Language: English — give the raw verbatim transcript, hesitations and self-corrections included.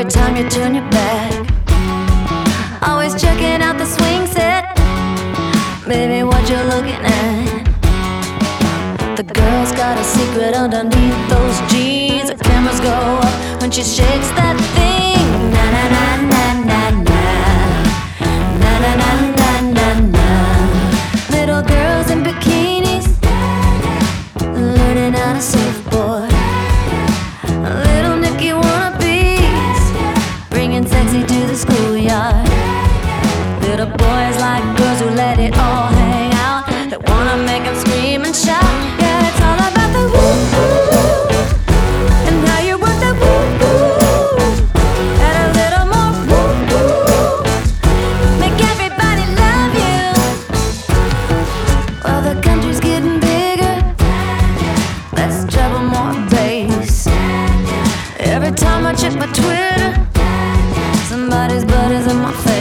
time you turn your back. Always checking out the swing set. Baby, what you looking at? The girl's got a secret underneath those jeans. The cameras go up when she shakes that thing. Na na na na na na. Na na na na na na. Little girls in bikinis learning how to surfboard. Little Nicky wannabes bringing sexy to the schoolyard. Little boys like girls who let it all hang out. That wanna make them scream and shout. Yeah, it's all about the woo-woo and how you work the woo-woo. Add a little more woo-woo, make everybody love you. Well, the country's getting bigger, less trouble, more bass. Every time I check my Twitter, somebody's butt is in my face.